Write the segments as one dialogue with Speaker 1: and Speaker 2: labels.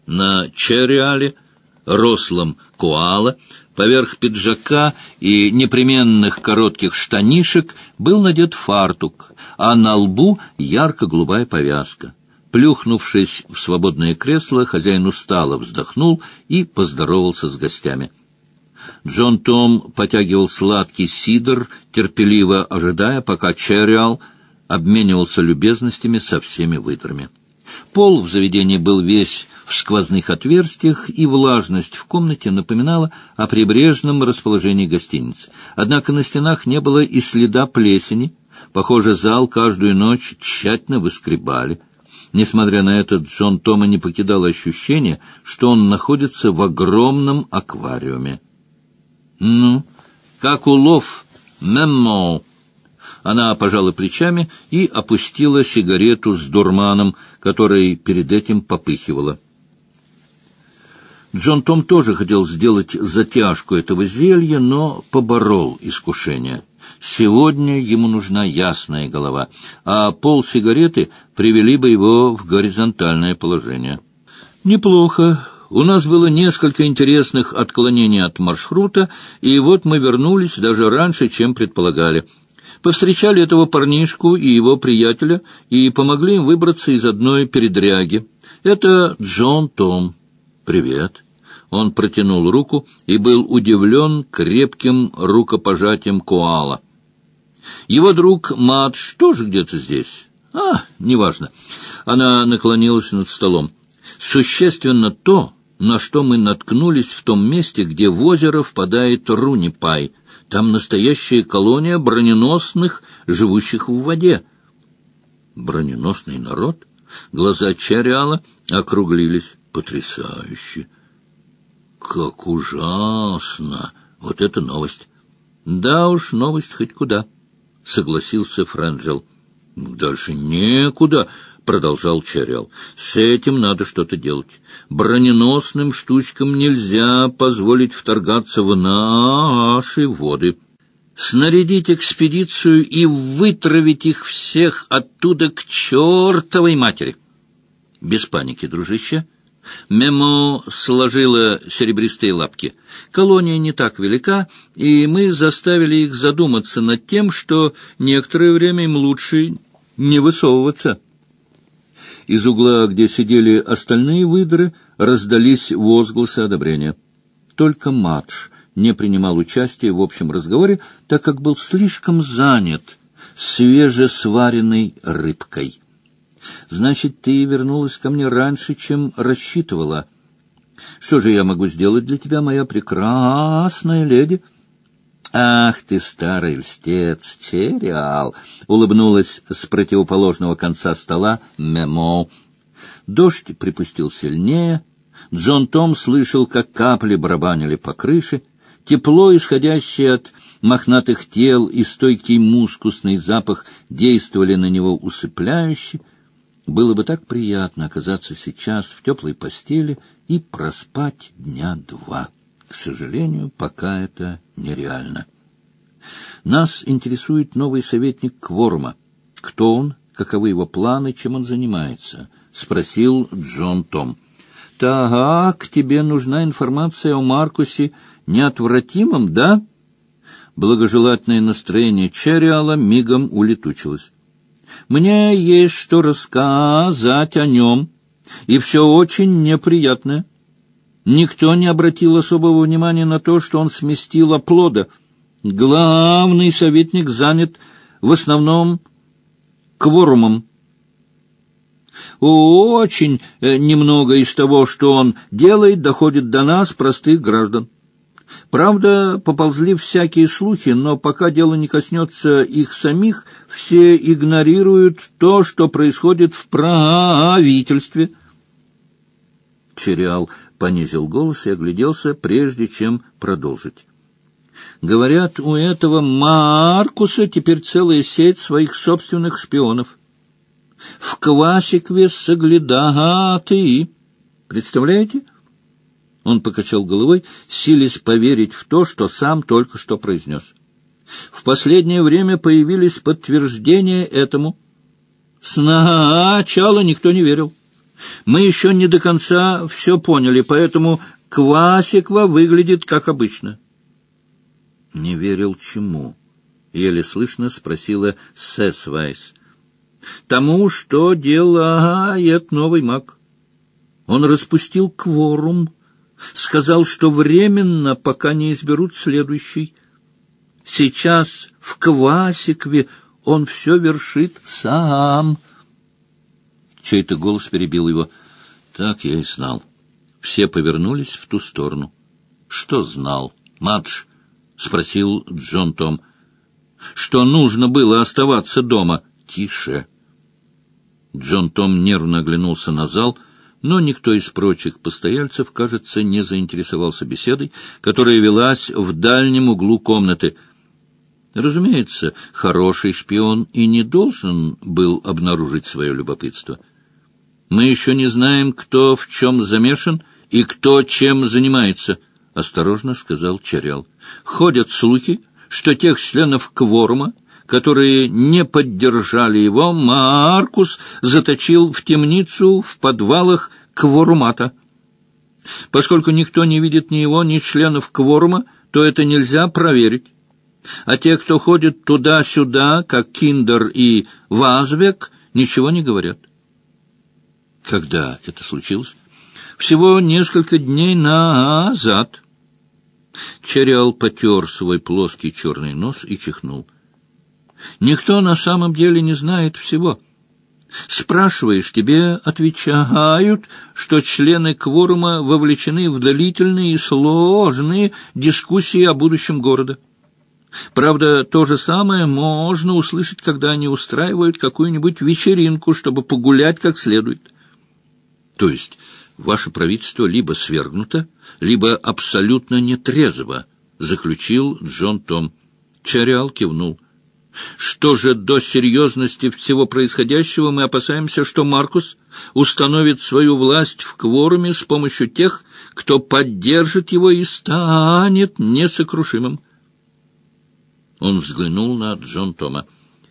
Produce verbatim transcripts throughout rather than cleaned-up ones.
Speaker 1: На Черриале, рослом коала, поверх пиджака и непременных коротких штанишек был надет фартук, а на лбу ярко-голубая повязка. Плюхнувшись в свободное кресло, хозяин устало вздохнул и поздоровался с гостями. Джон Том потягивал сладкий сидр, терпеливо ожидая, пока Черриал обменивался любезностями со всеми выдрами. Пол в заведении был весь в сквозных отверстиях, и влажность в комнате напоминала о прибрежном расположении гостиницы. Однако на стенах не было и следа плесени. Похоже, зал каждую ночь тщательно выскребали. Несмотря на это, Джон Тома не покидало ощущение, что он находится в огромном аквариуме. «Ну, как улов, Мемо?» Она пожала плечами и опустила сигарету с дурманом, который перед этим попыхивала. Джон Том тоже хотел сделать затяжку этого зелья, но поборол искушение. Сегодня ему нужна ясная голова, а полсигареты привели бы его в горизонтальное положение. «Неплохо. У нас было несколько интересных отклонений от маршрута, и вот мы вернулись даже раньше, чем предполагали. Повстречали этого парнишку и его приятеля и помогли им выбраться из одной передряги. Это Джон Том. Привет». Он протянул руку и был удивлен крепким рукопожатием коала. Его друг Мадж тоже где-то здесь. А, неважно. Она наклонилась над столом. Существенно то, на что мы наткнулись в том месте, где в озеро впадает Рунипай. Там настоящая колония броненосных, живущих в воде. Броненосный народ? Глаза Черриала округлились. Потрясающе! Как ужасно! Вот это новость! Да уж, новость хоть куда, — согласился Френджел. Дальше некуда, — продолжал Черриал. С этим надо что-то делать. Броненосным штучкам нельзя позволить вторгаться в наши воды. Снарядить экспедицию и вытравить их всех оттуда к чертовой матери. Без паники, дружище. Мемо сложила серебристые лапки. Колония не так велика, и мы заставили их задуматься над тем, что некоторое время им лучше не высовываться. Из угла, где сидели остальные выдры, раздались возгласы одобрения. Только Мадж не принимал участия в общем разговоре, так как был слишком занят свежесваренной рыбкой. «Значит, ты вернулась ко мне раньше, чем рассчитывала. Что же я могу сделать для тебя, моя прекрасная леди?» «Ах ты, старый льстец, Черриал!» — улыбнулась с противоположного конца стола Мемо. Дождь припустил сильнее. Джон Том слышал, как капли барабанили по крыше. Тепло, исходящее от мохнатых тел, и стойкий мускусный запах действовали на него усыпляюще. Было бы так приятно оказаться сейчас в теплой постели и проспать дня два. К сожалению, пока это нереально. Нас интересует новый советник Кворума. Кто он, каковы его планы, чем он занимается? — спросил Джон Том. — Так, тебе нужна информация о Маркусе неотвратимом, да? Благожелательное настроение Черриала мигом улетучилось. Мне есть что рассказать о нем, и все очень неприятное. Никто не обратил особого внимания на то, что он сместил оплода. Главный советник занят в основном Кворумом. Очень немного из того, что он делает, доходит до нас, простых граждан. Правда, поползли всякие слухи, но пока дело не коснется их самих, все игнорируют то, что происходит в правительстве. Черриал понизил голос и огляделся, прежде чем продолжить. Говорят, у этого Маркуса теперь целая сеть своих собственных шпионов. В Квасикве соглядатые. Представляете? Он покачал головой, силясь поверить в то, что сам только что произнес. В последнее время появились подтверждения этому. Сначала никто не верил. Мы еще не до конца все поняли, поэтому Квасиква выглядит как обычно». «Не верил чему?» — еле слышно спросила Сесвайс. «Тому, что делает новый маг. Он распустил кворум, сказал, что временно, пока не изберут следующий. Сейчас в Квасикве он все вершит сам». Чей-то голос перебил его. «Так я и знал». Все повернулись в ту сторону. «Что знал, Мадж?» — спросил Джон Том. «Что нужно было оставаться дома?» «Тише». Джон Том нервно оглянулся на зал, но никто из прочих постояльцев, кажется, не заинтересовался беседой, которая велась в дальнем углу комнаты. Разумеется, хороший шпион и не должен был обнаружить свое любопытство. «Мы еще не знаем, кто в чем замешан и кто чем занимается», — осторожно сказал Чарял. «Ходят слухи, что тех членов кворума, которые не поддержали его, Маркус заточил в темницу в подвалах кворумата. Поскольку никто не видит ни его, ни членов кворума, то это нельзя проверить. А те, кто ходит туда-сюда, как Киндер и Вазвек, ничего не говорят». «Когда это случилось?» «Всего несколько дней назад». Чарял потер свой плоский черный нос и чихнул. «Никто на самом деле не знает всего. Спрашиваешь, тебе отвечают, что члены кворума вовлечены в длительные и сложные дискуссии о будущем города. Правда, то же самое можно услышать, когда они устраивают какую-нибудь вечеринку, чтобы погулять как следует». «То есть ваше правительство либо свергнуто, либо абсолютно нетрезво», — заключил Джон Том. Чарял кивнул. «Что же до серьезности всего происходящего, мы опасаемся, что Маркус установит свою власть в кворуме с помощью тех, кто поддержит его и станет несокрушимым». Он взглянул на Джон Тома.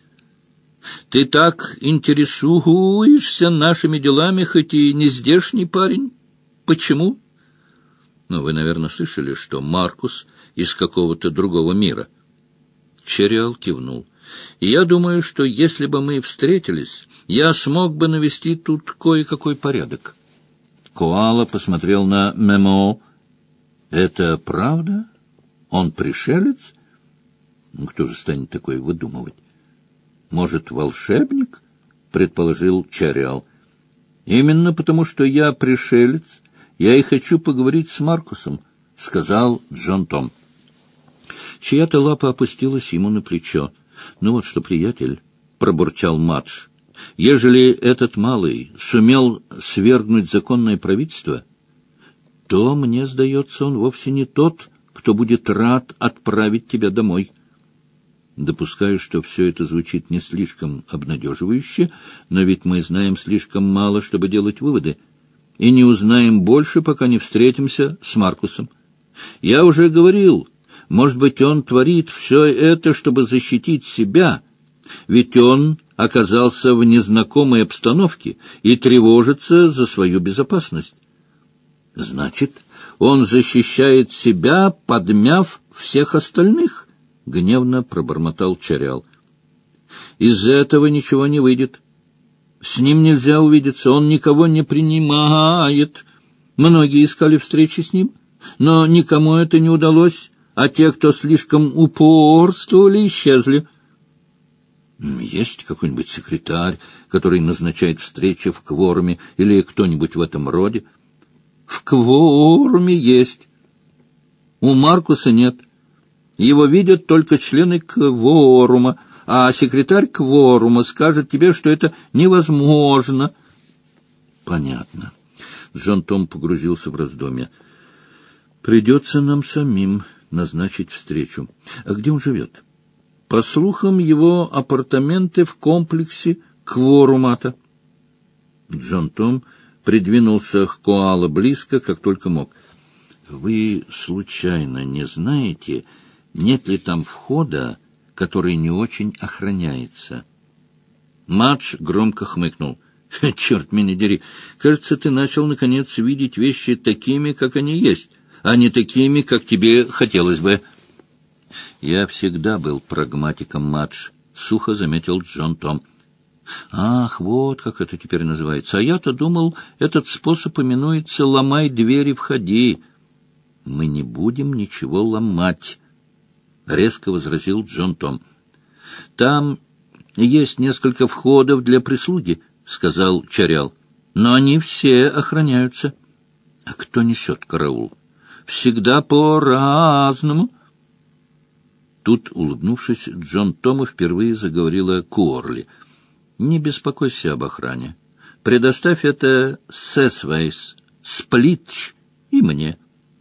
Speaker 1: «Ты так интересуешься нашими делами, хоть и не здешний парень. Почему?» «Ну, вы, наверное, слышали, что Маркус из какого-то другого мира». Чарял кивнул. «Я думаю, что если бы мы встретились, я смог бы навести тут кое-какой порядок». Коала посмотрел на Мемо. «Это правда? Он пришелец? Ну, кто же станет такое выдумывать? Может, волшебник?» — предположил Чарял. «Именно потому, что я пришелец, я и хочу поговорить с Маркусом», — сказал Джон Том. Чья-то лапа опустилась ему на плечо. «Ну вот что, приятель», — пробурчал Мадж, — «ежели этот малый сумел свергнуть законное правительство, то, мне сдается, он вовсе не тот, кто будет рад отправить тебя домой». Допускаю, что все это звучит не слишком обнадеживающе, но ведь мы знаем слишком мало, чтобы делать выводы, и не узнаем больше, пока не встретимся с Маркусом. Я уже говорил, может быть, он творит все это, чтобы защитить себя, ведь он оказался в незнакомой обстановке и тревожится за свою безопасность. Значит, он защищает себя, подмяв всех остальных. — гневно пробормотал Чарял. «Из этого ничего не выйдет. С ним нельзя увидеться, он никого не принимает. Многие искали встречи с ним, но никому это не удалось, а те, кто слишком упорствовали, исчезли». «Есть какой-нибудь секретарь, который назначает встречи в кворуме, или кто-нибудь в этом роде?» «В кворуме есть. У Маркуса нет. Его видят только члены кворума, а секретарь кворума скажет тебе, что это невозможно». «Понятно». Джон Том погрузился в раздумья. «Придется нам самим назначить встречу. А где он живет?» «По слухам, его апартаменты в комплексе кворумата». Джон Том придвинулся к Коала близко, как только мог. «Вы случайно не знаете, нет ли там входа, который не очень охраняется?» Мадж громко хмыкнул. Черт меня дери, кажется, ты начал, наконец, видеть вещи такими, как они есть, а не такими, как тебе хотелось бы. Я всегда был прагматиком, Мадж, — сухо заметил Джон Том. Ах, вот как это теперь называется. А я-то думал, этот способ именуется «ломай двери, входи». Мы не будем ничего ломать, — резко возразил Джон Том. Там есть несколько входов для прислуги, — сказал Чарял, — но они все охраняются. А кто несет караул? Всегда по-разному. Тут, улыбнувшись, Джон Тому впервые заговорила Куорли. Не беспокойся об охране. Предоставь это Сесвейс, Сплитч и мне.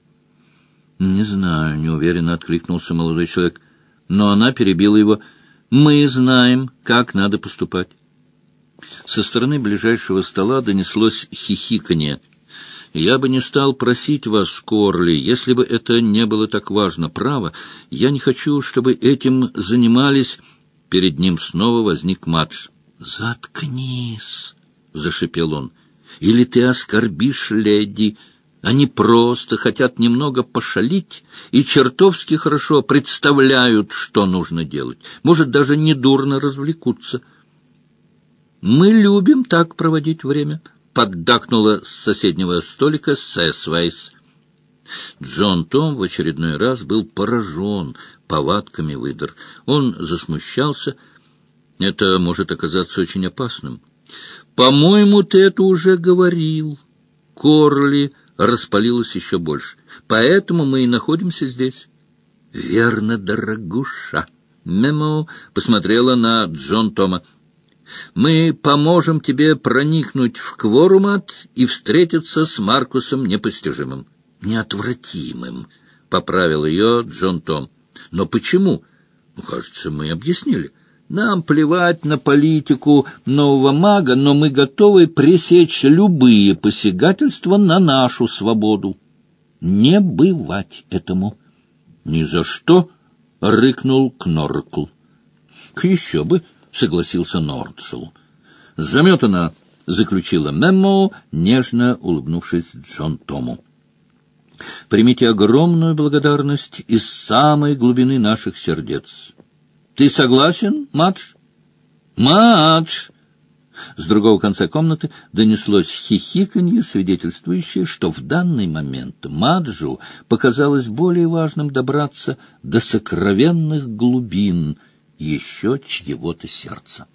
Speaker 1: Не знаю, неуверенно откликнулся молодой человек, но она перебила его. Мы знаем, как надо поступать. Со стороны ближайшего стола донеслось хихиканье. Я бы не стал просить вас, Корли, если бы это не было так важно. Право, я не хочу, чтобы этим занимались. Перед ним снова возник Мадж. «Заткнись!» — зашипел он. «Или ты оскорбишь леди. Они просто хотят немного пошалить и чертовски хорошо представляют, что нужно делать. Может, даже недурно развлекутся. Мы любим так проводить время», — поддакнула с соседнего столика Сесвейс. Джон Том в очередной раз был поражен повадками выдр. Он засмущался. Это может оказаться очень опасным. «По-моему, ты это уже говорил». Корли распалилась еще больше. «Поэтому мы и находимся здесь». «Верно, дорогуша». Мемо посмотрела на Джон Тома. «Мы поможем тебе проникнуть в Кворумат и встретиться с Маркусом Непостижимым». «Неотвратимым», — поправил ее Джон Том. «Но почему? Ну, кажется, мы объяснили. Нам плевать на политику нового мага, но мы готовы пресечь любые посягательства на нашу свободу. Не бывать этому». «Ни за что», — рыкнул Кноркл. «Еще бы», — согласился Нордшелл. «Заметана», — заключила Мемо, нежно улыбнувшись Джон Тому. «Примите огромную благодарность из самой глубины наших сердец. Ты согласен, Мадж?» «Мадж!» С другого конца комнаты донеслось хихиканье, свидетельствующее, что в данный момент Маджу показалось более важным добраться до сокровенных глубин еще чьего-то сердца.